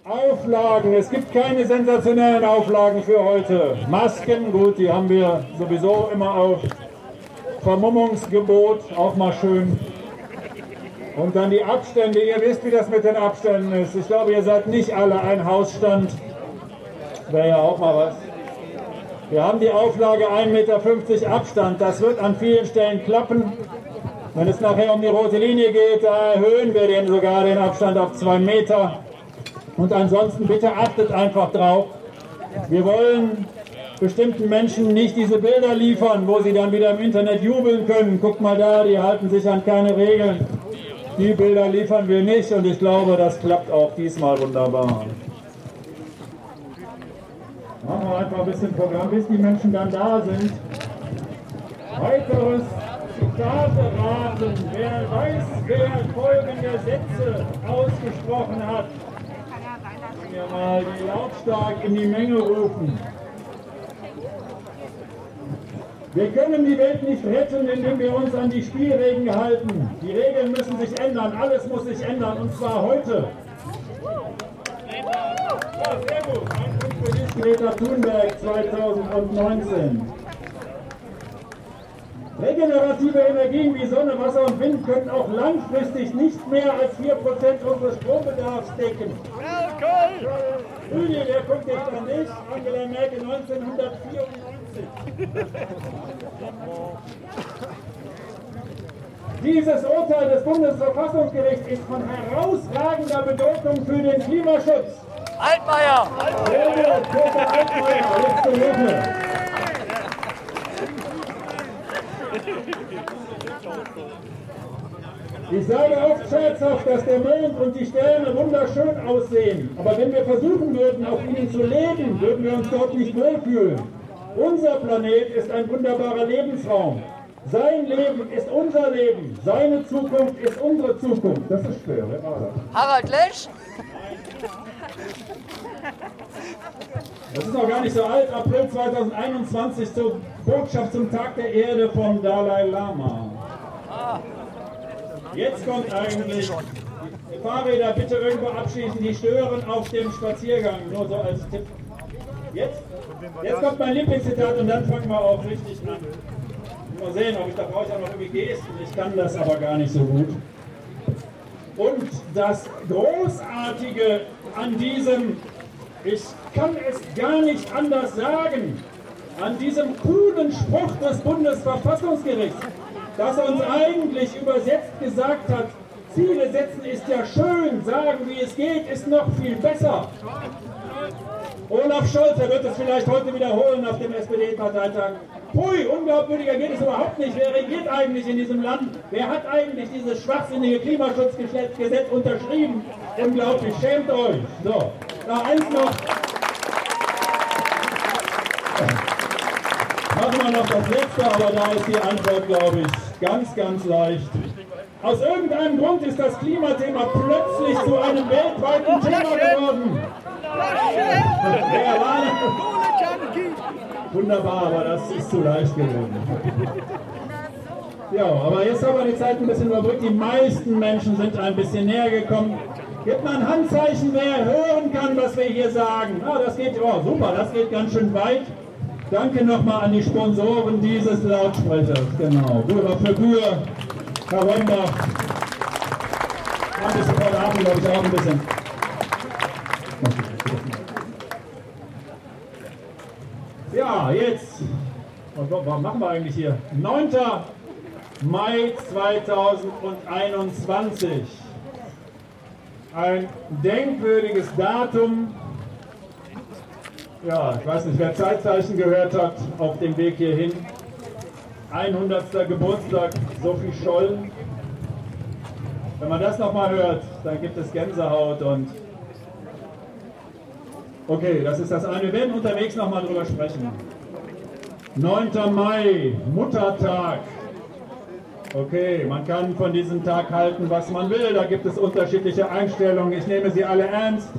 Auflagen, es gibt keine sensationellen Auflagen für heute. Masken, gut, die haben wir sowieso immer auf. Vermummungsgebot, auch mal schön. Und dann die Abstände, ihr wisst, wie das mit den Abständen ist. Ich glaube, ihr seid nicht alle ein Hausstand. Wäre ja auch mal was. Wir haben die Auflage 1,50 Meter Abstand. Das wird an vielen Stellen klappen. Wenn es nachher um die rote Linie geht, da erhöhen wir den sogar den Abstand auf 2 Meter. Und ansonsten bitte achtet einfach drauf. Wir wollen bestimmten Menschen nicht diese Bilder liefern, wo sie dann wieder im Internet jubeln können. Guckt mal da, die halten sich an keine Regeln. Die Bilder liefern wir nicht und ich glaube, das klappt auch diesmal wunderbar. Machen wir einfach ein bisschen Programm, bis die Menschen dann da sind. Weiteres Zitate raten. Wer weiß, wer folgende Sätze ausgesprochen hat. Wir mal die lautstark in die Menge rufen. Wir können die Welt nicht retten, indem wir uns an die Spielregeln halten. Die Regeln müssen sich ändern, alles muss sich ändern, und zwar heute. Ja, sehr gut. Ein Punkt für dich, Greta Thunberg 2019. Regenerative Energien wie Sonne, Wasser und Wind können auch langfristig nicht mehr als 4% unseres Strombedarfs decken. Rüdi, der guckt dich dann nicht. Angela Merkel 1994. Dieses Urteil des Bundesverfassungsgerichts ist von herausragender Bedeutung für den Klimaschutz. Altmaier! Sehr gut, Peter Altmaier, letzte Woche. Ich sage oft scherzhaft, dass der Mond und die Sterne wunderschön aussehen. Aber wenn wir versuchen würden, auf ihnen zu leben, würden wir uns dort nicht wohlfühlen. Unser Planet ist ein wunderbarer Lebensraum. Sein Leben ist unser Leben. Seine Zukunft ist unsere Zukunft. Das ist schwer, wer war das? Harald Lesch? Das ist noch gar nicht so alt. April 2021 zur Botschaft zum Tag der Erde vom Dalai Lama. Jetzt kommt eigentlich, die Fahrräder bitte irgendwo abschließen, die stören auf dem Spaziergang, nur so als Tipp. Jetzt kommt mein Lieblingszitat und dann fangen wir auch richtig an. Mal sehen, da brauche ich auch noch irgendwie Gesten, ich kann das aber gar nicht so gut. Und das Großartige an diesem, ich kann es gar nicht anders sagen, an diesem coolen Spruch des Bundesverfassungsgerichts, das uns eigentlich übersetzt gesagt hat, Ziele setzen ist ja schön, sagen wie es geht, ist noch viel besser. Olaf Scholz, er wird es vielleicht heute wiederholen auf dem SPD-Parteitag. Hui, unglaubwürdiger geht es überhaupt nicht. Wer regiert eigentlich in diesem Land? Wer hat eigentlich dieses schwachsinnige Klimaschutzgesetz unterschrieben? Unglaublich, schämt euch. So, da eins noch. Machen wir noch das letzte, aber da ist die Antwort, glaube ich, ganz, ganz leicht. Aus irgendeinem Grund ist das Klimathema plötzlich zu einem weltweiten Thema geworden. Wunderbar, aber das ist zu leicht geworden. Ja, aber jetzt haben wir die Zeit ein bisschen überbrückt. Die meisten Menschen sind ein bisschen näher gekommen. Gebt mal ein Handzeichen, wer hören kann, was wir hier sagen. Ah, das geht, oh, super, das geht ganz schön weit. Danke nochmal an die Sponsoren dieses Lautsprechers. Genau, Bürger für Bür, Herr Rombach. Ein bisschen vor der Abend, glaube ich, auch ein bisschen. Ja, jetzt, was machen wir eigentlich hier? 9. Mai 2021. Ein denkwürdiges Datum. Ja, ich weiß nicht, wer Zeitzeichen gehört hat auf dem Weg hierhin. 100. Geburtstag, Sophie Scholl. Wenn man das nochmal hört, dann gibt es Gänsehaut und okay, das ist das eine. Wir werden unterwegs nochmal drüber sprechen. 9. Mai, Muttertag. Okay, man kann von diesem Tag halten, was man will. Da gibt es unterschiedliche Einstellungen. Ich nehme sie alle ernst.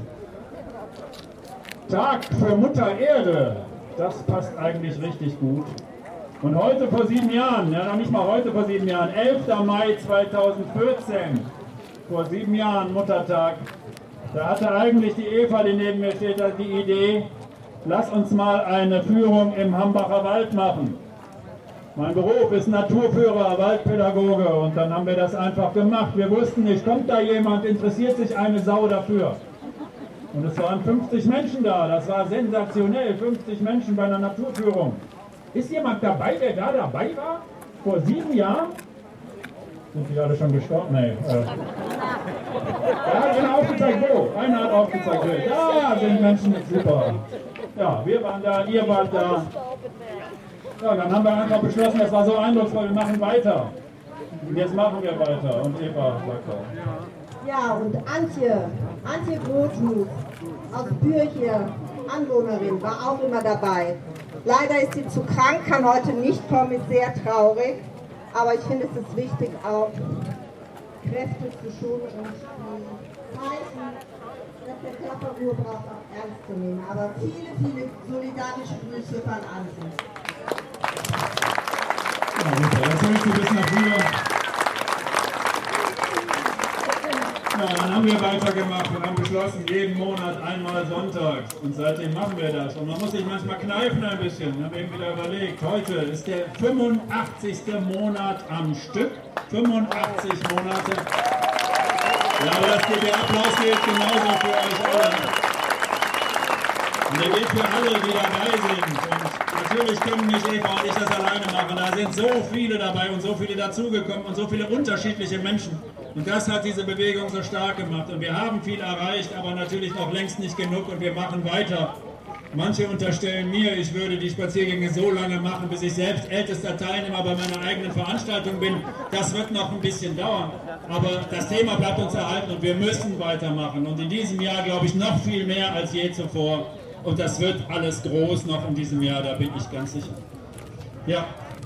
Tag für Mutter Erde. Das passt eigentlich richtig gut. Und heute vor 7 Jahren, ja noch nicht mal heute vor 7 Jahren, 11. Mai 2014, vor 7 Jahren Muttertag, Da hatte eigentlich die Eva, die neben mir steht, die Idee, lass uns mal eine Führung im Hambacher Wald machen. Mein Beruf ist Naturführer, Waldpädagoge und dann haben wir das einfach gemacht. Wir wussten nicht, kommt da jemand, interessiert sich eine Sau dafür. Und es waren 50 Menschen da, das war sensationell, 50 Menschen bei einer Naturführung. Ist jemand dabei, der da dabei war? Vor 7 Jahren? Sind die alle schon gestorben? Nee. Ja, einer aufgezeigt, wo? Einer hat aufgezeigt, wo. Da sind Menschen, super. Ja, wir waren da, ihr wart da. Ja, dann haben wir einfach beschlossen, das war so eindrucksvoll, wir machen weiter. Und jetzt machen wir weiter. Und Eva sagt auch. Ja, und Antje Grothmuth aus Bürchia, Anwohnerin, war auch immer dabei. Leider ist sie zu krank, kann heute nicht kommen, ist sehr traurig. Aber ich finde, es ist wichtig, auch Kräfte zu schonen und die Zeichen, dass der Körper Ruhe braucht, auch ernst zu nehmen. Aber viele, viele solidarische Grüße von Antje. Ja, das höre ich ein bisschen nach früher. Ja, dann haben wir weitergemacht und haben beschlossen, jeden Monat einmal sonntags. Und seitdem machen wir das. Und man muss sich manchmal kneifen ein bisschen. Wir haben eben wieder überlegt, heute ist der 85. Monat am Stück. 85 Monate. Ja, aber der Applaus gilt genauso für euch alle. Und der gilt für alle, die dabei sind. Und natürlich können nicht Eva und ich das alleine machen. Da sind so viele dabei und so viele dazugekommen und so viele unterschiedliche Menschen. Und das hat diese Bewegung so stark gemacht. Und wir haben viel erreicht, aber natürlich noch längst nicht genug und wir machen weiter. Manche unterstellen mir, ich würde die Spaziergänge so lange machen, bis ich selbst ältester Teilnehmer bei meiner eigenen Veranstaltung bin. Das wird noch ein bisschen dauern. Aber das Thema bleibt uns erhalten und wir müssen weitermachen. Und in diesem Jahr glaube ich noch viel mehr als je zuvor. Und das wird alles groß noch in diesem Jahr, da bin ich ganz sicher. Ja.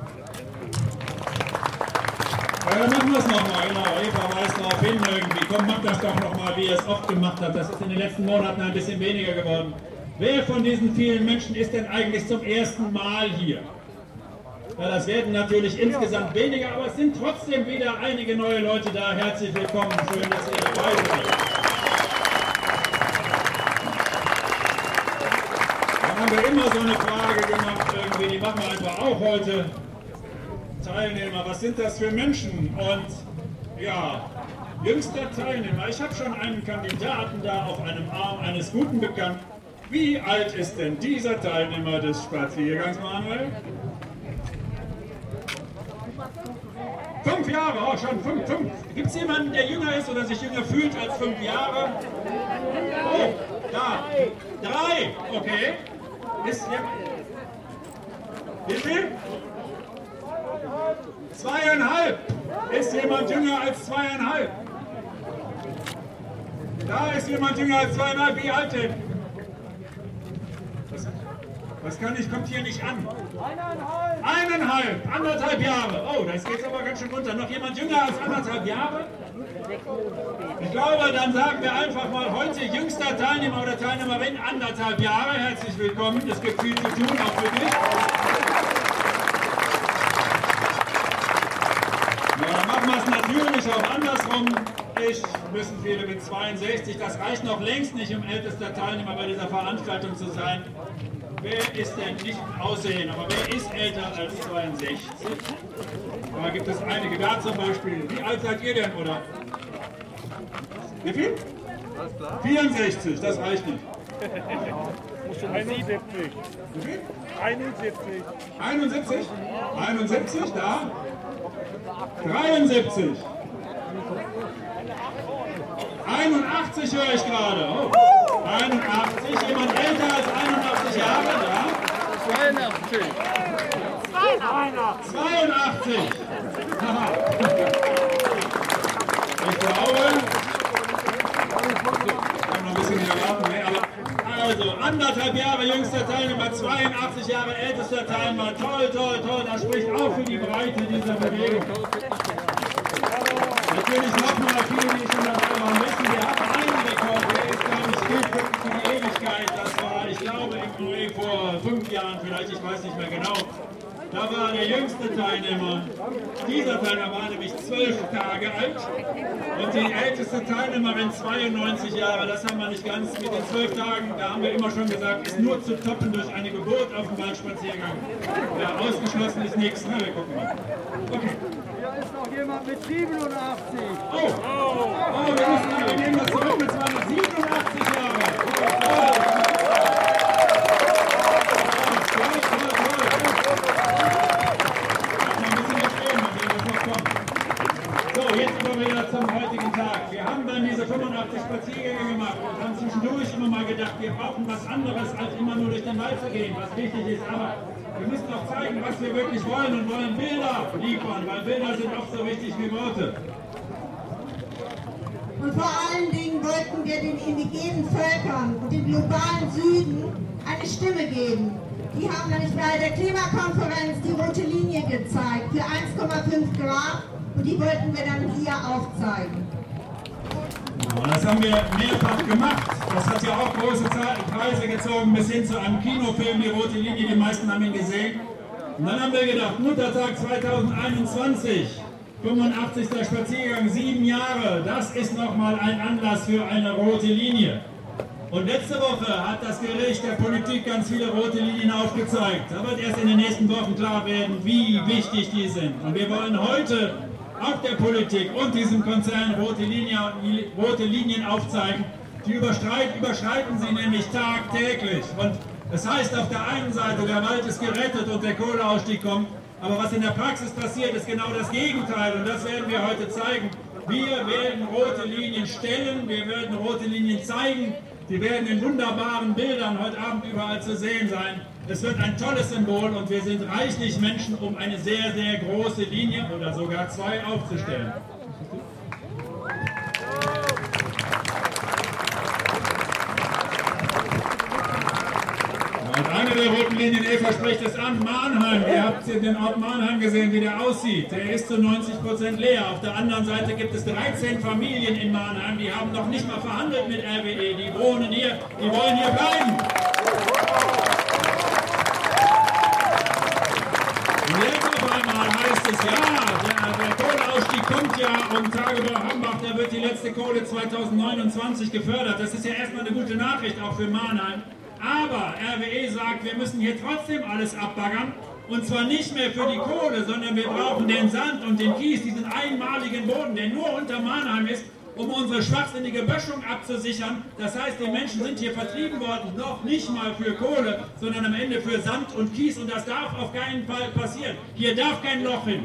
Dann machen wir es nochmal, genau. Eva weist darauf hin irgendwie. Komm, mach das doch nochmal, wie ihr es oft gemacht habt. Das ist in den letzten Monaten ein bisschen weniger geworden. Wer von diesen vielen Menschen ist denn eigentlich zum ersten Mal hier? Ja, das werden natürlich insgesamt weniger, aber es sind trotzdem wieder einige neue Leute da. Herzlich willkommen, schön, dass ihr dabei seid. Dann haben wir immer so eine Frage gemacht, irgendwie, die machen wir einfach auch heute. Teilnehmer, was sind das für Menschen? Und ja, jüngster Teilnehmer, ich habe schon einen Kandidaten da auf einem Arm eines guten Bekannten. Wie alt ist denn dieser Teilnehmer des Spaziergangs, Manuel? 5 Jahre, oh schon 5. Gibt es jemanden, der jünger ist oder sich jünger fühlt als 5 Jahre? Oh, da. 3, okay. Ist wie viel? 2,5. Ist jemand jünger als 2,5? Da ist jemand jünger als 2,5. Wie alt denn? Was kann ich? Kommt hier nicht an. 1,5. 1,5 Jahre. Oh, das geht aber ganz schön runter. Noch jemand jünger als 1,5 Jahre? Ich glaube, dann sagen wir einfach mal heute jüngster Teilnehmer oder Teilnehmerin 1,5 Jahre. Herzlich willkommen. Es gibt viel zu tun, auch für dich. Dann machen wir es natürlich auch andersrum. Müssen viele mit 62, das reicht noch längst nicht, um ältester Teilnehmer bei dieser Veranstaltung zu sein. Wer ist denn nicht im Aussehen, aber wer ist älter als 62? Da gibt es einige, da zum Beispiel. Wie alt seid ihr denn, oder? Wie viel? 64, das reicht nicht. 71. Wie viel? 71. 71? 71, da? 73. 81 höre ich gerade. Oh. 81. Jemand älter als 81 Jahre? Da? 82. 82. Ich glaube, ich habe noch ein bisschen geraten, ne? Aber also 1,5 Jahre jüngster Teilnehmer, 82 Jahre ältester Teilnehmer. Toll, toll, toll. Das spricht auch für die Breite dieser Bewegung. Natürlich nochmal viele, die schon dabei waren, wissen, wir hatten einen Rekord, der ist, glaube ich, gilt für die Ewigkeit. Das war, ich glaube, im vor 5 Jahren vielleicht, ich weiß nicht mehr genau. Da war der jüngste Teilnehmer. Dieser Teilnehmer war nämlich 12 Tage alt und die älteste Teilnehmerin 92 Jahre. Das haben wir nicht ganz mit den 12 Tagen. Da haben wir immer schon gesagt, ist nur zu toppen durch eine Geburt auf dem Waldspaziergang. Ja, ausgeschlossen ist nichts. Na, wir gucken mal. Okay. Hier ist noch jemand mit 87. Oh, wir nehmen das zurück mit 287 Jahre. Zum heutigen Tag. Wir haben dann diese 85 Spaziergänge gemacht und haben zwischendurch immer mal gedacht, wir brauchen was anderes, als immer nur durch den Wald zu gehen, was wichtig ist. Aber wir müssen auch zeigen, was wir wirklich wollen und wollen Bilder liefern, weil Bilder sind oft so wichtig wie Worte. Und vor allen Dingen wollten wir den indigenen Völkern und dem globalen Süden eine Stimme geben. Die haben nämlich bei der Klimakonferenz die rote Linie gezeigt für 1,5 Grad. Und die wollten wir dann hier aufzeigen. Und das haben wir mehrfach gemacht. Das hat ja auch große Preise gezogen, bis hin zu einem Kinofilm, die rote Linie, die meisten haben ihn gesehen. Und dann haben wir gedacht, Muttertag 2021, 85. Spaziergang, 7 Jahre, das ist nochmal ein Anlass für eine rote Linie. Und letzte Woche hat das Gericht der Politik ganz viele rote Linien aufgezeigt. Da wird erst in den nächsten Wochen klar werden, wie wichtig die sind. Und wir wollen heute auch der Politik und diesem Konzern rote Linien aufzeigen. Die überschreiten sie nämlich tagtäglich. Und das heißt auf der einen Seite, der Wald ist gerettet und der Kohleausstieg kommt. Aber was in der Praxis passiert, ist genau das Gegenteil. Und das werden wir heute zeigen. Wir werden rote Linien stellen, wir werden rote Linien zeigen. Die werden in wunderbaren Bildern heute Abend überall zu sehen sein. Es wird ein tolles Symbol und wir sind reichlich Menschen, um eine sehr, sehr große Linie oder sogar 2 aufzustellen. Und eine der roten Linien, Eva spricht es an, Mannheim. Ihr habt den Ort Mannheim gesehen, wie der aussieht. Der ist zu 90% leer. Auf der anderen Seite gibt es 13 Familien in Mannheim, die haben noch nicht mal verhandelt mit RWE. Die wohnen hier, die wollen hier bleiben. Und jetzt auf einmal heißt es, ja, der Kohleausstieg kommt ja und Tagebau Hambach, da wird die letzte Kohle 2029 gefördert. Das ist ja erstmal eine gute Nachricht, auch für Mannheim. Aber RWE sagt, wir müssen hier trotzdem alles abbaggern. Und zwar nicht mehr für die Kohle, sondern wir brauchen den Sand und den Kies, diesen einmaligen Boden, der nur unter Mannheim ist, um unsere schwachsinnige Böschung abzusichern. Das heißt, die Menschen sind hier vertrieben worden, noch nicht mal für Kohle, sondern am Ende für Sand und Kies. Und das darf auf keinen Fall passieren. Hier darf kein Loch hin.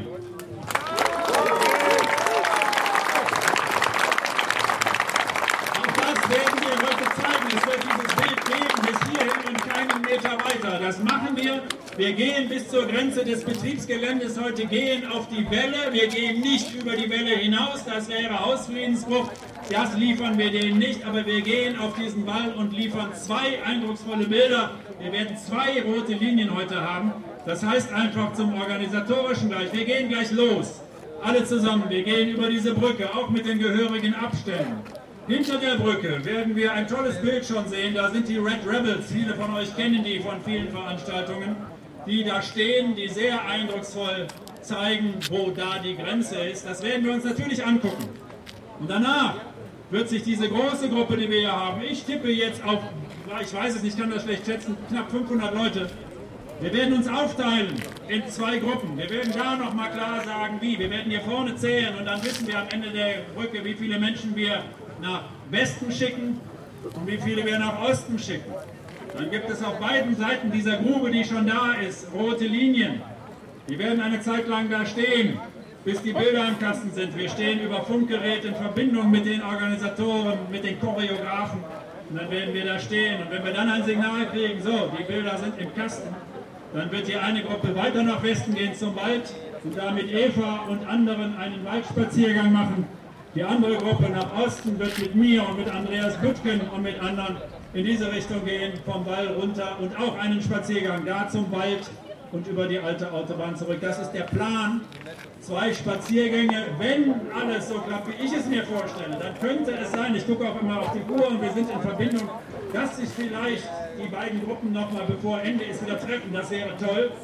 Auch das werden wir heute zeigen. Es wird dieses Bild geben, bis hierhin und keinen Meter weiter. Das machen wir. Wir gehen bis zur Grenze des Betriebsgeländes heute, gehen auf die Welle. Wir gehen nicht über die Welle hinaus, das wäre Hausfriedensbruch. Das liefern wir denen nicht, aber wir gehen auf diesen Wall und liefern 2 eindrucksvolle Bilder. Wir werden 2 rote Linien heute haben. Das heißt einfach zum Organisatorischen gleich. Wir gehen gleich los. Alle zusammen. Wir gehen über diese Brücke, auch mit den gehörigen Abständen. Hinter der Brücke werden wir ein tolles Bild schon sehen. Da sind die Red Rebels. Viele von euch kennen die von vielen Veranstaltungen, die da stehen, die sehr eindrucksvoll zeigen, wo da die Grenze ist. Das werden wir uns natürlich angucken. Und danach wird sich diese große Gruppe, die wir hier haben, ich tippe jetzt auf, ich weiß es nicht, kann das schlecht schätzen, knapp 500 Leute. Wir werden uns aufteilen in 2 Gruppen. Wir werden da nochmal klar sagen, wie. Wir werden hier vorne zählen und dann wissen wir am Ende der Brücke, wie viele Menschen wir nach Westen schicken und wie viele wir nach Osten schicken. Dann gibt es auf beiden Seiten dieser Grube, die schon da ist, rote Linien. Die werden eine Zeit lang da stehen, bis die Bilder im Kasten sind. Wir stehen über Funkgerät in Verbindung mit den Organisatoren, mit den Choreografen. Und dann werden wir da stehen. Und wenn wir dann ein Signal kriegen, so, die Bilder sind im Kasten, dann wird die eine Gruppe weiter nach Westen gehen zum Wald und da mit Eva und anderen einen Waldspaziergang machen. Die andere Gruppe nach Osten wird mit mir und mit Andreas Büttgen und mit anderen in diese Richtung gehen, vom Wall runter und auch einen Spaziergang da zum Wald und über die alte Autobahn zurück. Das ist der Plan. 2 Spaziergänge, wenn alles so klappt, wie ich es mir vorstelle, dann könnte es sein, ich gucke auch immer auf die Uhr und wir sind in Verbindung, dass sich vielleicht die beiden Gruppen nochmal bevor Ende ist wieder treffen, das wäre toll.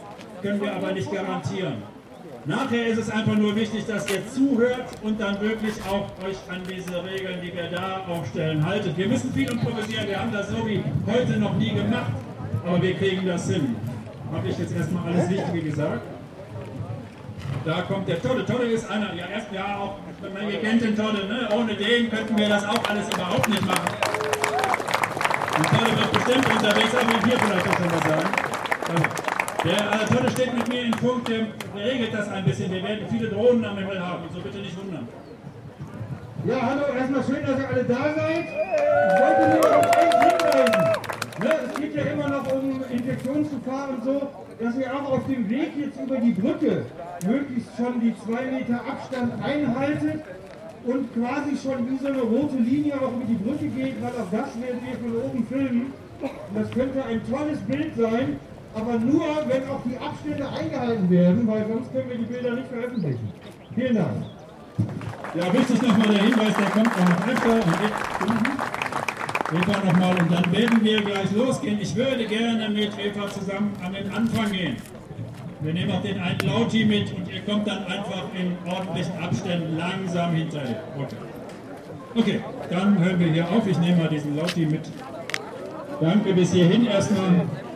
können wir aber nicht garantieren. Nachher ist es einfach nur wichtig, dass ihr zuhört und dann wirklich auch euch an diese Regeln, die wir da aufstellen, haltet. Wir müssen viel improvisieren, wir haben das so wie heute noch nie gemacht, aber wir kriegen das hin. Habe ich jetzt erstmal alles Wichtige gesagt? Da kommt der Todde. Todde ist einer, ja, erst ja auch, ihr kennt den Todde, ne? Ohne den könnten wir das auch alles überhaupt nicht machen. Der Todde wird bestimmt unterwegs, aber ich hier vielleicht auch schon was sagen. Der Todde steht mit mir in Punkt, der regelt das ein bisschen. Wir werden viele Drohnen am Himmel haben, so bitte nicht wundern. Ja, hallo, erstmal schön, dass ihr alle da seid. Ich wollte nur auf eins hinweisen. Ne, es geht ja immer noch um Infektionsgefahr und so, dass ihr auch auf dem Weg jetzt über die Brücke möglichst schon die 2 Meter Abstand einhaltet und quasi schon wie so eine rote Linie auch über die Brücke geht, weil auch das werden wir von oben filmen. Und das könnte ein tolles Bild sein, aber nur, wenn auch die Abstände eingehalten werden, weil sonst können wir die Bilder nicht veröffentlichen. Vielen Dank. Ja, wichtig nochmal der Hinweis, der kommt auch noch öfter. Eva nochmal und dann werden wir gleich losgehen. Ich würde gerne mit Eva zusammen an den Anfang gehen. Wir nehmen auch den einen Lauti mit und ihr kommt dann einfach in ordentlichen Abständen langsam hinterher. Okay, dann hören wir hier auf. Ich nehme mal diesen Lauti mit. Danke bis hierhin erstmal.